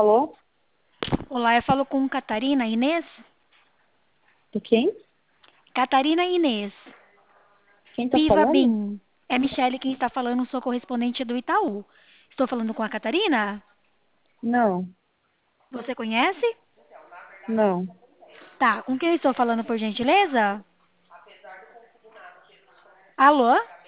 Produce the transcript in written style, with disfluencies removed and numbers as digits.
Alô? Olá, eu falo com Catarina Inês. Do quem? Catarina Inês, Quem tá Piva falando? Bim. É Michele quem está falando, sou correspondente do Itaú. Estou falando com a Catarina? Não, Você conhece? não. Tá, com quem eu estou falando, por gentileza? Alô?